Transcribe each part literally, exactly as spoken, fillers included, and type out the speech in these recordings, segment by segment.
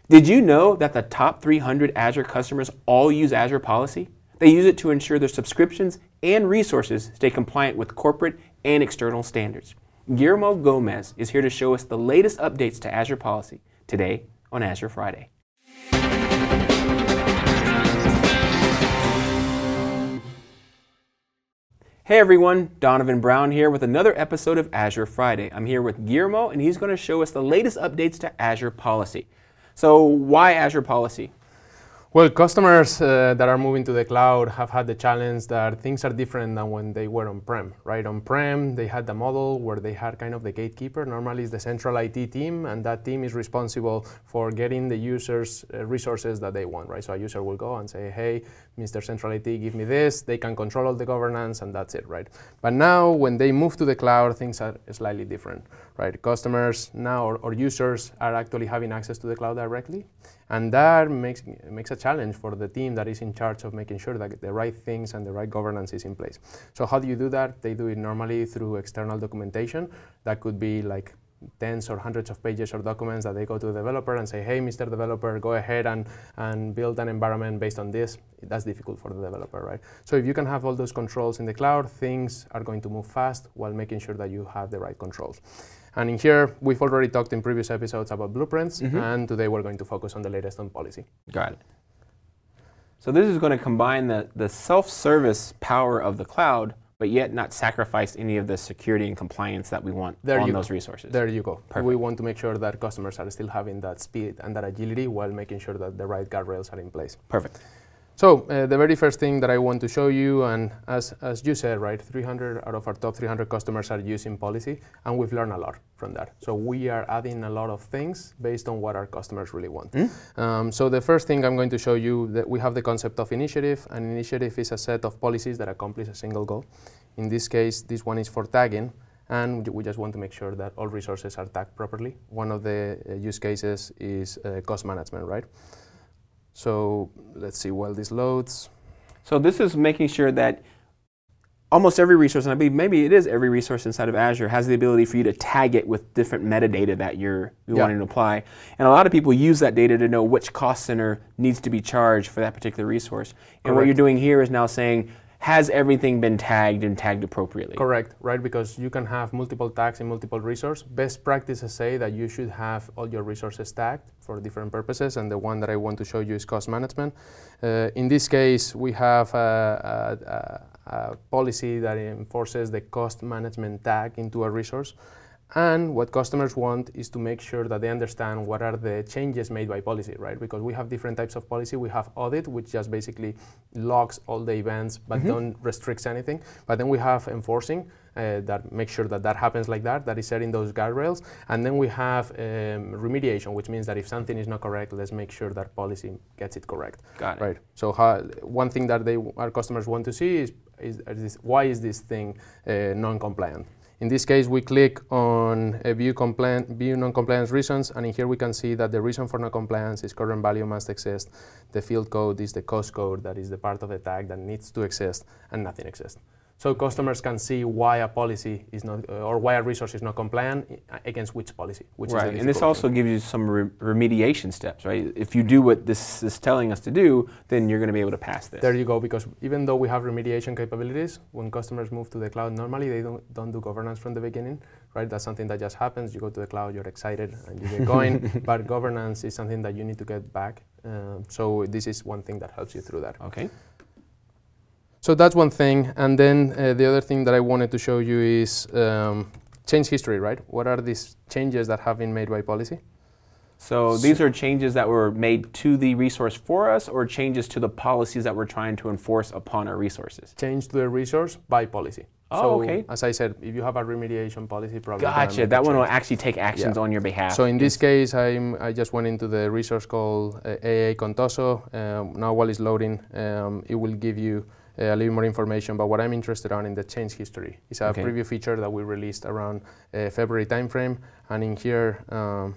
Did you know that the top three hundred Azure customers all use Azure Policy? They use it to ensure their subscriptions and resources stay compliant with corporate and external standards. Guillermo Gomez is here to show us the latest updates to Azure Policy today on Azure Friday. Hey everyone, Donovan Brown here with another episode of Azure Friday. I'm here with Guillermo and he's going to show us the latest updates to Azure Policy. So why Azure Policy? Well, customers uh, that are moving to the cloud have had the challenge that things are different than when they were on-prem, right? On-prem, they had the model where they had kind of the gatekeeper. Normally it's the central I T team, and that team is responsible for getting the users uh, resources that they want, right? So a user will go and say, hey, Mister Central I T, give me this. They can control all the governance, and that's it, right? But now, when they move to the cloud, things are slightly different, right? Customers now, or, or users, are actually having access to the cloud directly. And that makes, makes a challenge for the team that is in charge of making sure that the right things and the right governance is in place. So how do you do that? They do it normally through external documentation. That could be like tens or hundreds of pages or documents that they go to the developer and say, hey, Mister Developer, go ahead and, and build an environment based on this. That's difficult for the developer, right? So if you can have all those controls in the cloud, things are going to move fast while making sure that you have the right controls. And in here, we've already talked in previous episodes about blueprints, mm-hmm. and today we're going to focus on the latest on policy. Got it. So this is going to combine the, the self-service power of the cloud, but yet not sacrifice any of the security and compliance that we want there on those go. resources. There you go. Perfect. We want to make sure that customers are still having that speed and that agility while making sure that the right guardrails are in place. Perfect. So uh, the very first thing that I want to show you, and as, as you said, right, three hundred out of our top three hundred customers are using policy, and we've learned a lot from that. So we are adding a lot of things based on what our customers really want. Mm. Um, so the first thing I'm going to show you, that we have the concept of initiative. An initiative is a set of policies that accomplish a single goal. In this case, this one is for tagging, and we just want to make sure that all resources are tagged properly. One of the uh, use cases is uh, cost management, right? So let's see while this loads. So this is making sure that almost every resource, and I believe maybe it is every resource inside of Azure, has the ability for you to tag it with different metadata that you're, you're yeah. wanting to apply. And a lot of people use that data to know which cost center needs to be charged for that particular resource. And Correct. What you're doing here is now saying, has everything been tagged and tagged appropriately? Correct, right? Because you can have multiple tags in multiple resources. Best practices say that you should have all your resources tagged for different purposes, and the one that I want to show you is cost management. Uh, in this case, we have a, a, a policy that enforces the cost management tag into a resource. And what customers want is to make sure that they understand what are the changes made by policy, right? Because we have different types of policy. We have audit, which just basically logs all the events, but mm-hmm. don't restricts anything. But then we have enforcing, uh, that makes sure that that happens like that, that is setting those guardrails. And then we have um, remediation, which means that if something is not correct, let's make sure that policy gets it correct. Got it. Right. So how, one thing that they, our customers want to see is, is, is this, why is this thing uh, non-compliant? In this case, we click on uh, view, view non-compliance reasons, and in here we can see that the reason for non-compliance is current value must exist. The field code is the cost code, that is the part of the tag that needs to exist, and nothing exists. So customers can see why a policy is not, uh, or why a resource is not compliant against which policy. Which right, is the and this also thing. gives you some re remediation steps, right? If you do what this is telling us to do, then you're going to be able to pass this. There you go, because even though we have remediation capabilities, when customers move to the cloud, normally they don't, don't do governance from the beginning, right? That's something that just happens. You go to the cloud, you're excited, and you get going, but governance is something that you need to get back. Uh, so this is one thing that helps you through that. Okay. So that's one thing, and then uh, the other thing that I wanted to show you is um, change history, right? What are these changes that have been made by policy? So, so these are changes that were made to the resource for us, or changes to the policies that we're trying to enforce upon our resources? Change to the resource by policy. Oh, so, okay. As I said, if you have a remediation policy, probably gotcha. That one will actually take actions yeah. on your behalf. So in this case, I'm, I just went into the resource called uh, A A Contoso. Um, now while it's loading, um, it will give you a little more information, but what I'm interested on in the change history is a okay. preview feature that we released around uh, February timeframe, and in here um,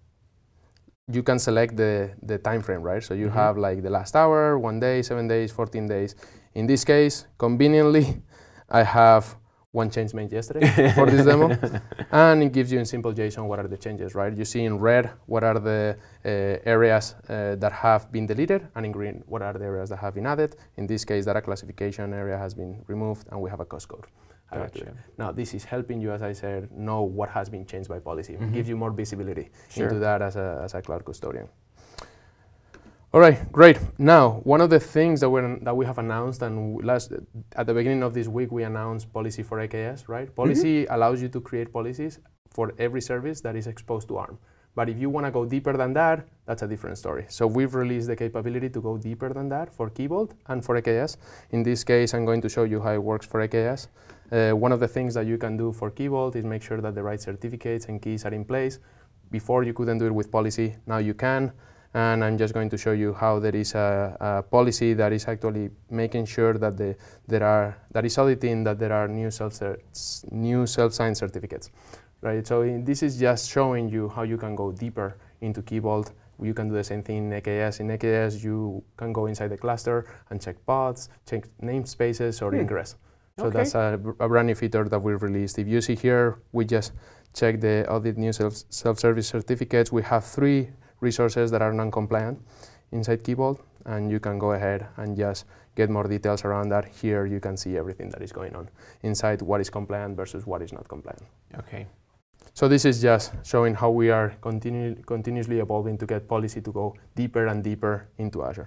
you can select the, the time frame, right? So you mm-hmm. have like the last hour, one day, seven days, fourteen days. In this case, conveniently, I have one change made yesterday for this demo. And it gives you in simple JSON what are the changes, right? You see in red what are the uh, areas uh, that have been deleted, and in green what are the areas that have been added. In this case, data classification area has been removed, and we have a cost code. Gotcha. Now, this is helping you, as I said, know what has been changed by policy. Mm-hmm. It gives you more visibility sure. into that as a, as a cloud custodian. All right, great. Now, one of the things that, we're, that we have announced, and last at the beginning of this week, we announced policy for A K S, right? Policy mm-hmm. allows you to create policies for every service that is exposed to ARM. But if you want to go deeper than that, that's a different story. So we've released the capability to go deeper than that for Key Vault and for A K S. In this case, I'm going to show you how it works for A K S. Uh, one of the things that you can do for Key Vault is make sure that the right certificates and keys are in place. Before, you couldn't do it with policy. Now you can. And I'm just going to show you how there is a, a policy that is actually making sure that the, there are, that is auditing that there are new self new self-signed certificates, right? So in, this is just showing you how you can go deeper into Key Vault. You can do the same thing in A K S. In A K S, you can go inside the cluster and check pods, check namespaces or hmm. ingress. So okay. that's a, a brand new feature that we released. If you see here, we just check the audit new self, self-service certificates. We have three resources that are non-compliant inside Key Vault, and you can go ahead and just get more details around that. Here you can see everything that is going on inside what is compliant versus what is not compliant. Okay. So this is just showing how we are continu continuously evolving to get policy to go deeper and deeper into Azure.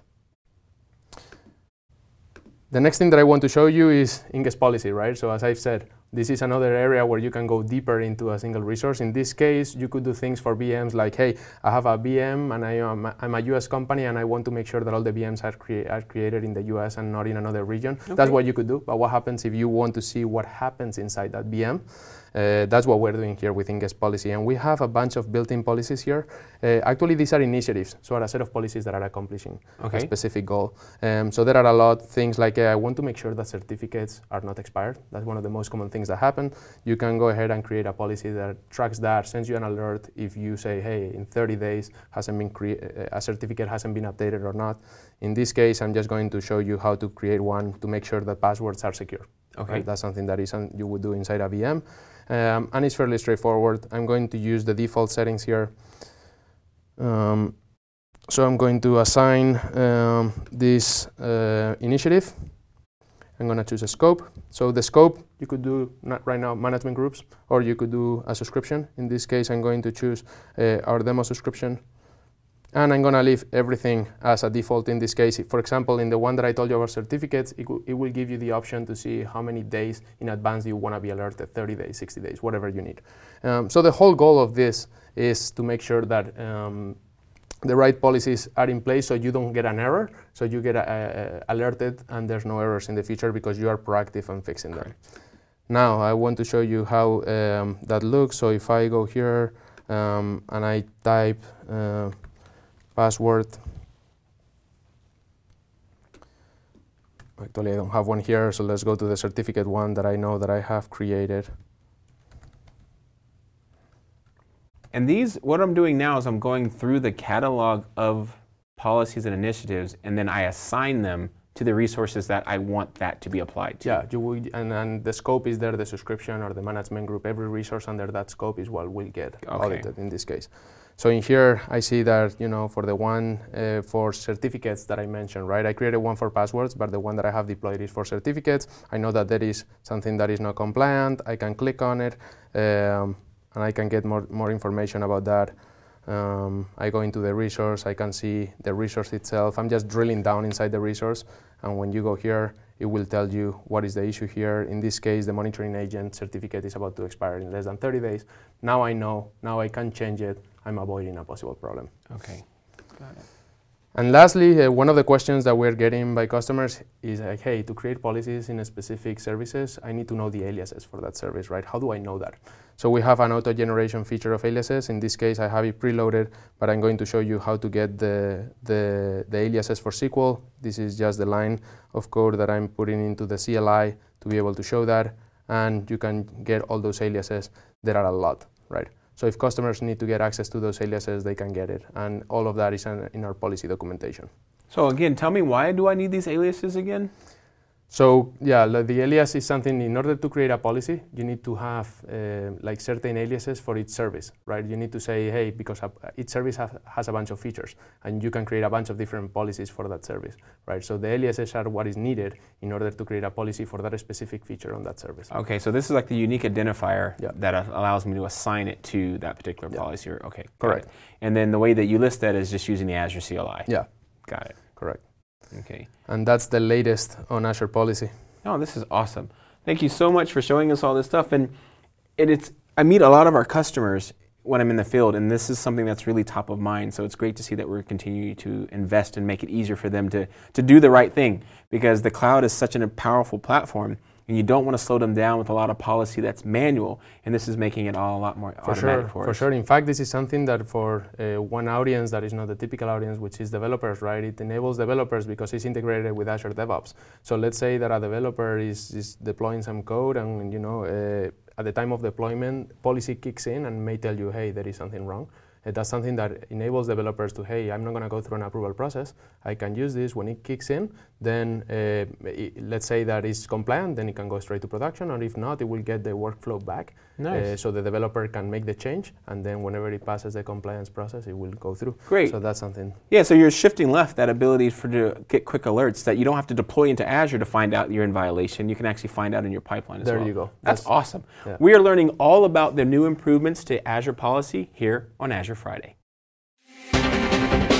The next thing that I want to show you is ingest policy, right? So as I've said, this is another area where you can go deeper into a single resource. In this case, you could do things for V Ms like, hey, I have a V M and I am, I'm a U S company and I want to make sure that all the V Ms are, crea are created in the U S and not in another region. Okay. That's what you could do. But what happens if you want to see what happens inside that V M? Uh, that's what we're doing here with ingest policy. And we have a bunch of built-in policies here. Uh, actually, these are initiatives, so are a set of policies that are accomplishing okay. a specific goal. Um, so there are a lot of things like uh, I want to make sure that certificates are not expired. That's one of the most common things that happen. You can go ahead and create a policy that tracks that, sends you an alert if you say, hey, in thirty days hasn't been crea a certificate hasn't been updated or not. In this case, I'm just going to show you how to create one to make sure that passwords are secure. Okay. Right? That's something that is un you would do inside a V M. Um, and it's fairly straightforward. I'm going to use the default settings here. Um, so I'm going to assign um, this uh, initiative. I'm going to choose a scope. So the scope, you could do not right now management groups, or you could do a subscription. In this case, I'm going to choose uh, our demo subscription. And I'm going to leave everything as a default in this case. For example, in the one that I told you about certificates, it, it will give you the option to see how many days in advance you want to be alerted, thirty days, sixty days, whatever you need. Um, so the whole goal of this is to make sure that um, the right policies are in place so you don't get an error, so you get a, a, alerted and there's no errors in the future because you are proactive on fixing them. Now, I want to show you how um, that looks. So if I go here um, and I type uh, password. Actually, I don't have one here, so let's go to the certificate one that I know that I have created. And these, what I'm doing now is I'm going through the catalog of policies and initiatives, and then I assign them to the resources that I want that to be applied to. Yeah, you will, and, and the scope is there, the subscription or the management group. Every resource under that scope is what will get okay. audited in this case. So in here, I see that, you know, for the one uh, for certificates that I mentioned, right? I created one for passwords, but the one that I have deployed is for certificates. I know that there is something that is not compliant. I can click on it, um, and I can get more, more information about that. Um, I go into the resource. I can see the resource itself. I'm just drilling down inside the resource. And when you go here, it will tell you what is the issue here. In this case, the monitoring agent certificate is about to expire in less than thirty days. Now I know, now I can change it. I'm avoiding a possible problem. Okay, got it. And lastly, uh, one of the questions that we're getting by customers is like, hey, to create policies in a specific services, I need to know the aliases for that service, right? How do I know that? So we have an auto-generation feature of aliases. In this case, I have it preloaded, but I'm going to show you how to get the, the, the aliases for S Q L. This is just the line of code that I'm putting into the C L I to be able to show that. And you can get all those aliases. There are a lot, right? So if customers need to get access to those aliases, they can get it. And all of that is in our policy documentation. So again, tell me, why do I need these aliases again? So yeah, like the alias is something. In order to create a policy, you need to have uh, like certain aliases for each service, right? You need to say, hey, because uh, each service have, has a bunch of features, and you can create a bunch of different policies for that service, right? So the aliases are what is needed in order to create a policy for that specific feature on that service. Okay, so this is like the unique identifier yeah. that uh, allows me to assign it to that particular yeah. policy. Or, okay, correct. And then the way that you list that is just using the Azure C L I. Yeah, got it. Correct. Okay. And that's the latest on Azure Policy. Oh, this is awesome. Thank you so much for showing us all this stuff. And it, it's, I meet a lot of our customers when I'm in the field, and this is something that's really top of mind. So it's great to see that we're continuing to invest and make it easier for them to, to do the right thing, because the cloud is such a powerful platform, and you don't want to slow them down with a lot of policy that's manual, and this is making it all a lot more for automatic sure, for us. For sure. In fact, this is something that for uh, one audience that is not the typical audience, which is developers, right? It enables developers because it's integrated with Azure DevOps. So let's say that a developer is, is deploying some code, and you know, uh, at the time of deployment, policy kicks in and may tell you, hey, there is something wrong. Uh, that's something that enables developers to, hey, I'm not going to go through an approval process. I can use this. When it kicks in, then uh, it, let's say that it's compliant, then it can go straight to production, or if not, it will get the workflow back. Nice. Uh, so the developer can make the change, and then whenever it passes the compliance process, it will go through. Great. So that's something. Yeah, so you're shifting left that ability for to get quick alerts that you don't have to deploy into Azure to find out you're in violation. You can actually find out in your pipeline as there well. There you go. That's, That's awesome. Yeah. We are learning all about the new improvements to Azure Policy here on Azure Friday.